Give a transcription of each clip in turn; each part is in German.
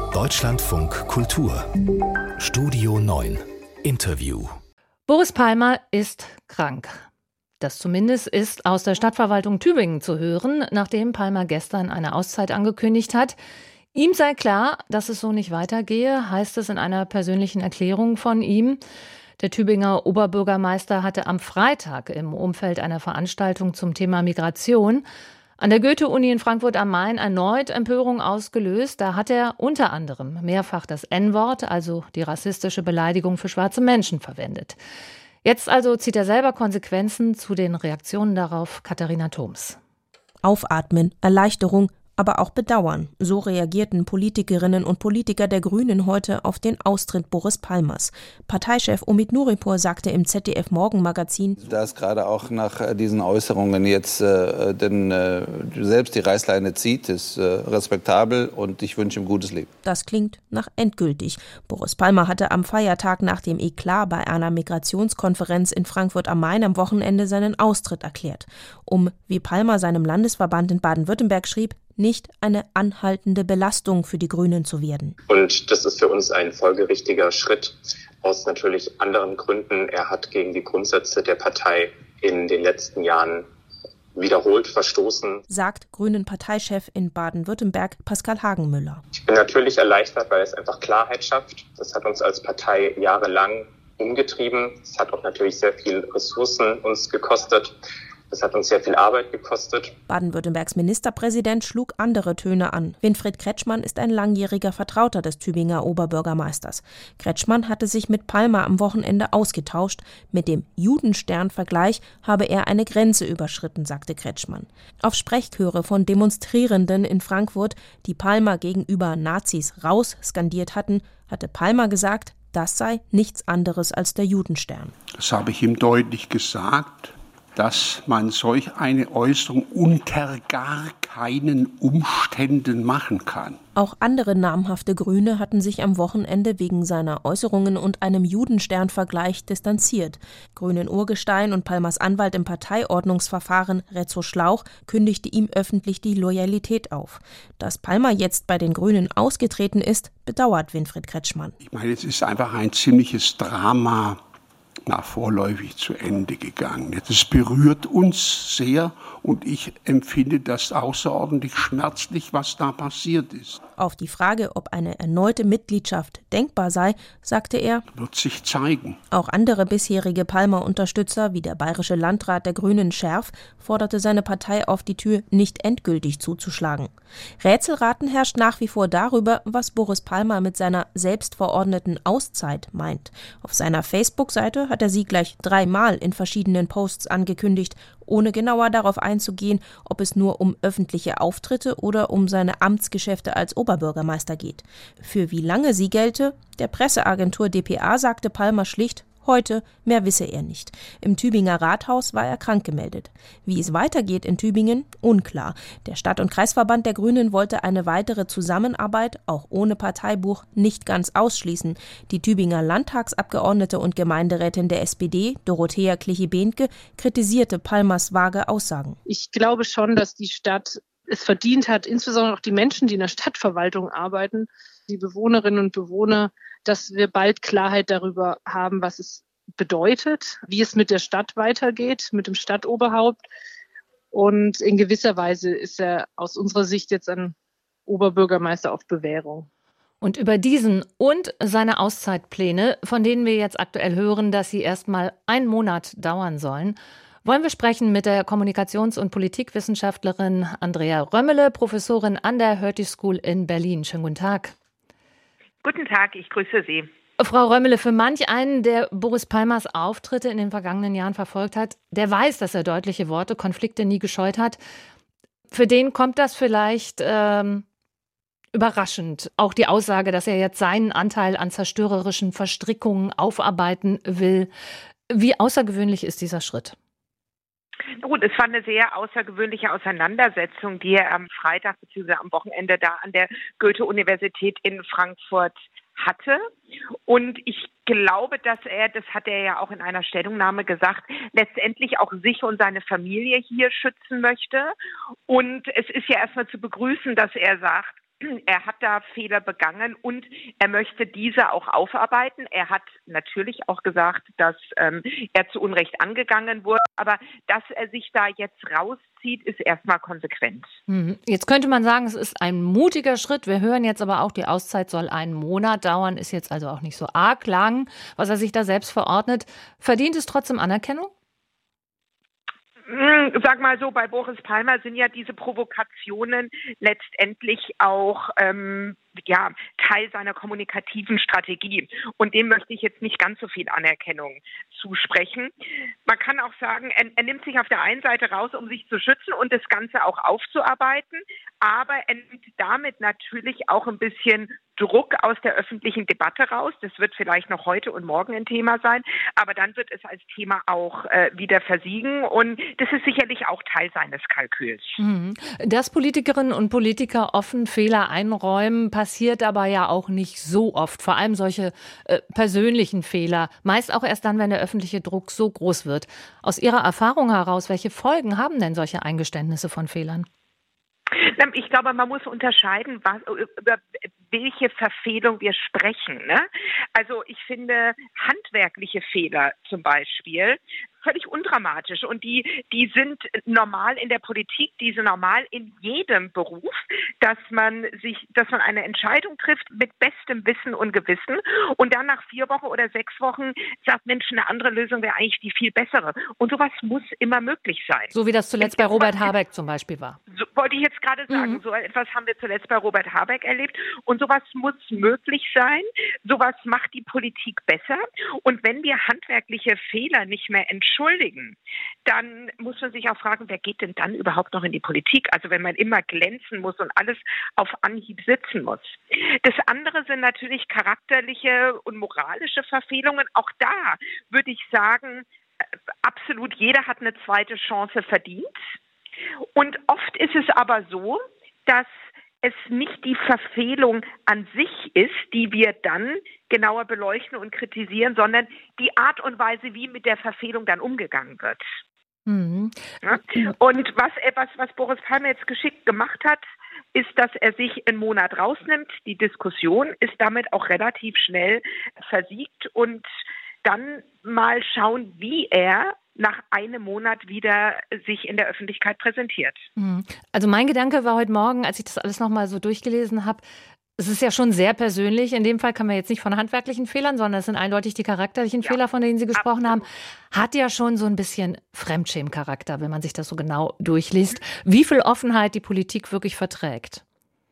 Deutschlandfunk Kultur Studio 9 Interview. Boris Palmer ist krank. Das zumindest ist aus der Stadtverwaltung Tübingen zu hören, nachdem Palmer gestern eine Auszeit angekündigt hat. Ihm sei klar, dass es so nicht weitergehe, heißt es in einer persönlichen Erklärung von ihm. Der Tübinger Oberbürgermeister hatte am Freitag im Umfeld einer Veranstaltung zum Thema Migration an der Goethe-Uni in Frankfurt am Main erneut Empörung ausgelöst. Da hat er unter anderem mehrfach das N-Wort, also die rassistische Beleidigung für schwarze Menschen, verwendet. Jetzt also zieht er selber Konsequenzen. Zu den Reaktionen darauf Katharina Thoms. Aufatmen, Erleichterung, aber auch Bedauern. So reagierten Politikerinnen und Politiker der Grünen heute auf den Austritt Boris Palmers. Parteichef Omid Nuripur sagte im ZDF-Morgenmagazin: Da es gerade auch nach diesen Äußerungen jetzt selbst die Reißleine zieht, ist respektabel und ich wünsche ihm gutes Leben. Das klingt nach endgültig. Boris Palmer hatte am Feiertag nach dem Eklat bei einer Migrationskonferenz in Frankfurt am Main am Wochenende seinen Austritt erklärt. Um, wie Palmer seinem Landesverband in Baden-Württemberg schrieb, nicht eine anhaltende Belastung für die Grünen zu werden. Und das ist für uns ein folgerichtiger Schritt aus natürlich anderen Gründen. Er hat gegen die Grundsätze der Partei in den letzten Jahren wiederholt verstoßen, sagt Grünen-Parteichef in Baden-Württemberg Pascal Hagenmüller. Ich bin natürlich erleichtert, weil es einfach Klarheit schafft. Das hat uns als Partei jahrelang umgetrieben. Es hat auch natürlich sehr viel Ressourcen uns gekostet. Das hat uns sehr viel Arbeit gekostet. Baden-Württembergs Ministerpräsident schlug andere Töne an. Winfried Kretschmann ist ein langjähriger Vertrauter des Tübinger Oberbürgermeisters. Kretschmann hatte sich mit Palmer am Wochenende ausgetauscht. Mit dem Judenstern-Vergleich habe er eine Grenze überschritten, sagte Kretschmann. Auf Sprechchöre von Demonstrierenden in Frankfurt, die Palmer gegenüber Nazis raus skandiert hatten, hatte Palmer gesagt, das sei nichts anderes als der Judenstern. Das habe ich ihm deutlich gesagt, dass man solch eine Äußerung unter gar keinen Umständen machen kann. Auch andere namhafte Grüne hatten sich am Wochenende wegen seiner Äußerungen und einem Judenstern-Vergleich distanziert. Grünen-Urgestein und Palmers Anwalt im Parteiordnungsverfahren, Rezo Schlauch, kündigte ihm öffentlich die Loyalität auf. Dass Palmer jetzt bei den Grünen ausgetreten ist, bedauert Winfried Kretschmann. Ich meine, es ist einfach ein ziemliches Drama vorläufig zu Ende gegangen. Es berührt uns sehr und ich empfinde das außerordentlich schmerzlich, was da passiert ist. Auf die Frage, ob eine erneute Mitgliedschaft denkbar sei, sagte er: Wird sich zeigen. Auch andere bisherige Palmer-Unterstützer, wie der bayerische Landrat der Grünen Scherf, forderte seine Partei auf, die Tür nicht endgültig zuzuschlagen. Rätselraten herrscht nach wie vor darüber, was Boris Palmer mit seiner selbstverordneten Auszeit meint. Auf seiner Facebook-Seite hat er sie gleich 3-mal in verschiedenen Posts angekündigt, ohne genauer darauf einzugehen, ob es nur um öffentliche Auftritte oder um seine Amtsgeschäfte als Oberbürgermeister geht. Für wie lange sie gelte? Der Presseagentur dpa sagte Palmer schlicht: heute, mehr wisse er nicht. Im Tübinger Rathaus war er krank gemeldet. Wie es weitergeht in Tübingen? Unklar. Der Stadt- und Kreisverband der Grünen wollte eine weitere Zusammenarbeit, auch ohne Parteibuch, nicht ganz ausschließen. Die Tübinger Landtagsabgeordnete und Gemeinderätin der SPD, Dorothea Clichy-Behnke, kritisierte Palmers vage Aussagen. Ich glaube schon, dass die Stadt es verdient hat, insbesondere auch die Menschen, die in der Stadtverwaltung arbeiten, die Bewohnerinnen und Bewohner, dass wir bald Klarheit darüber haben, was es bedeutet, wie es mit der Stadt weitergeht, mit dem Stadtoberhaupt. Und in gewisser Weise ist er aus unserer Sicht jetzt ein Oberbürgermeister auf Bewährung. Und über diesen und seine Auszeitpläne, von denen wir jetzt aktuell hören, dass sie erst mal 1 Monat dauern sollen, wollen wir sprechen mit der Kommunikations- und Politikwissenschaftlerin Andrea Römmele, Professorin an der Hertie School in Berlin. Schönen guten Tag. Guten Tag, ich grüße Sie. Frau Römmele, für manch einen, der Boris Palmers Auftritte in den vergangenen Jahren verfolgt hat, der weiß, dass er deutliche Worte, Konflikte nie gescheut hat. Für den kommt das vielleicht überraschend. Auch die Aussage, dass er jetzt seinen Anteil an zerstörerischen Verstrickungen aufarbeiten will. Wie außergewöhnlich ist dieser Schritt? Gut, es war eine sehr außergewöhnliche Auseinandersetzung, die er am Freitag bzw. am Wochenende da an der Goethe-Universität in Frankfurt hatte. Und ich glaube, dass er, das hat er ja auch in einer Stellungnahme gesagt, letztendlich auch sich und seine Familie hier schützen möchte. Und es ist ja erstmal zu begrüßen, dass er sagt, er hat da Fehler begangen und er möchte diese auch aufarbeiten. Er hat natürlich auch gesagt, dass er zu Unrecht angegangen wurde, aber dass er sich da jetzt rauszieht, ist erstmal konsequent. Jetzt könnte man sagen, es ist ein mutiger Schritt. Wir hören jetzt aber auch, die Auszeit soll einen Monat dauern, ist jetzt also auch nicht so arg lang, was er sich da selbst verordnet. Verdient es trotzdem Anerkennung? Sag mal so, bei Boris Palmer sind ja diese Provokationen letztendlich auch Teil seiner kommunikativen Strategie. Und dem möchte ich jetzt nicht ganz so viel Anerkennung zusprechen. Man kann auch sagen, er nimmt sich auf der einen Seite raus, um sich zu schützen und das Ganze auch aufzuarbeiten. Aber er nimmt damit natürlich auch ein bisschen Druck aus der öffentlichen Debatte raus. Das wird vielleicht noch heute und morgen ein Thema sein. Aber dann wird es als Thema auch wieder versiegen. Und das ist sicherlich auch Teil seines Kalküls. Dass Politikerinnen und Politiker offen Fehler einräumen, passiert aber ja auch nicht so oft. Vor allem solche persönlichen Fehler. Meist auch erst dann, wenn der öffentliche Druck so groß wird. Aus Ihrer Erfahrung heraus, welche Folgen haben denn solche Eingeständnisse von Fehlern? Ich glaube, man muss unterscheiden, über welche Verfehlung wir sprechen. Ne? Also ich finde handwerkliche Fehler zum Beispiel völlig undramatisch und die sind normal in der Politik, die sind normal in jedem Beruf, dass man eine Entscheidung trifft mit bestem Wissen und Gewissen und dann nach 4 Wochen oder 6 Wochen sagt, Mensch, eine andere Lösung wäre eigentlich die viel bessere. Und sowas muss immer möglich sein. So wie das zuletzt bei Robert Habeck zum Beispiel war. So, wollte ich jetzt gerade sagen, so etwas haben wir zuletzt bei Robert Habeck erlebt und sowas muss möglich sein. Sowas macht die Politik besser und wenn wir handwerkliche Fehler nicht mehr entschuldigen, dann muss man sich auch fragen, wer geht denn dann überhaupt noch in die Politik? Also wenn man immer glänzen muss und alles auf Anhieb sitzen muss. Das andere sind natürlich charakterliche und moralische Verfehlungen. Auch da würde ich sagen, absolut jeder hat eine zweite Chance verdient. Und oft ist es aber so, dass es nicht die Verfehlung an sich ist, die wir dann genauer beleuchten und kritisieren, sondern die Art und Weise, wie mit der Verfehlung dann umgegangen wird. Ja? Und was Boris Palmer jetzt geschickt gemacht hat, ist, dass er sich einen Monat rausnimmt. Die Diskussion ist damit auch relativ schnell versiegt und dann mal schauen, wie er nach einem Monat wieder sich in der Öffentlichkeit präsentiert. Also mein Gedanke war heute Morgen, als ich das alles nochmal so durchgelesen habe, es ist ja schon sehr persönlich. In dem Fall kann man jetzt nicht von handwerklichen Fehlern, sondern es sind eindeutig die charakterlichen Fehler, von denen Sie gesprochen haben. Hat ja schon so ein bisschen Fremdschämcharakter, wenn man sich das so genau durchliest. Wie viel Offenheit die Politik wirklich verträgt?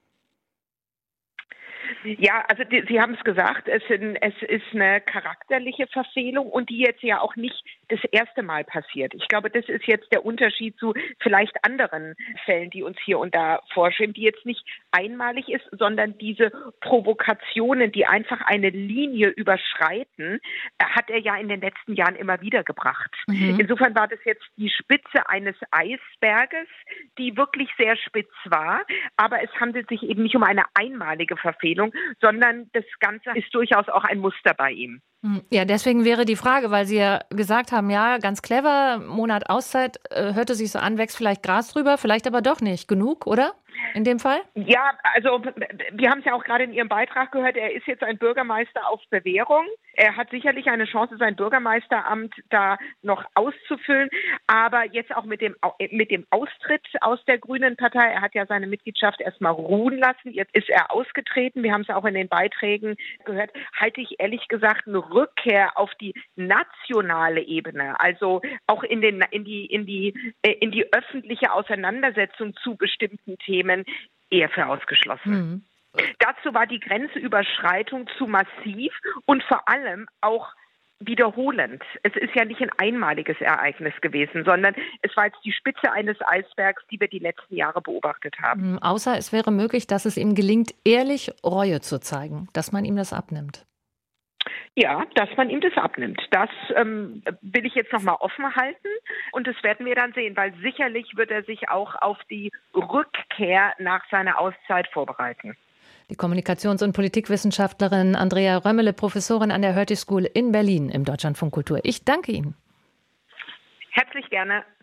Ja, also Sie haben es gesagt, es ist eine charakterliche Verfehlung und die jetzt ja auch nicht das erste Mal passiert. Ich glaube, das ist jetzt der Unterschied zu vielleicht anderen Fällen, die uns hier und da vorschweben, die jetzt nicht einmalig ist, sondern diese Provokationen, die einfach eine Linie überschreiten, hat er ja in den letzten Jahren immer wieder gebracht. Insofern war das jetzt die Spitze eines Eisberges, die wirklich sehr spitz war, aber es handelt sich eben nicht um eine einmalige Verfehlung, sondern das Ganze ist durchaus auch ein Muster bei ihm. Ja, deswegen wäre die Frage, weil Sie ja gesagt haben, ja, ganz clever, Monat Auszeit, hörte sich so an, wächst vielleicht Gras drüber, vielleicht aber doch nicht. Genug, oder? In dem Fall? Ja, also wir haben es ja auch gerade in Ihrem Beitrag gehört, er ist jetzt ein Bürgermeister auf Bewährung. Er hat sicherlich eine Chance, sein Bürgermeisteramt da noch auszufüllen, aber jetzt auch mit dem Austritt aus der Grünen Partei, er hat ja seine Mitgliedschaft erstmal ruhen lassen, jetzt ist er ausgetreten, wir haben es auch in den Beiträgen gehört, halte ich ehrlich gesagt eine Rückkehr auf die nationale Ebene, also auch in die öffentliche Auseinandersetzung zu bestimmten Themen eher für ausgeschlossen. Dazu war die Grenzüberschreitung zu massiv und vor allem auch wiederholend. Es ist ja nicht ein einmaliges Ereignis gewesen, sondern es war jetzt die Spitze eines Eisbergs, die wir die letzten Jahre beobachtet haben. Außer es wäre möglich, dass es ihm gelingt, ehrlich Reue zu zeigen, dass man ihm das abnimmt. Ja, dass man ihm das abnimmt. Das will ich jetzt nochmal offen halten und das werden wir dann sehen, weil sicherlich wird er sich auch auf die Rückkehr nach seiner Auszeit vorbereiten. Die Kommunikations- und Politikwissenschaftlerin Andrea Römmele, Professorin an der Hertie School in Berlin im Deutschlandfunk Kultur. Ich danke Ihnen. Herzlich gerne.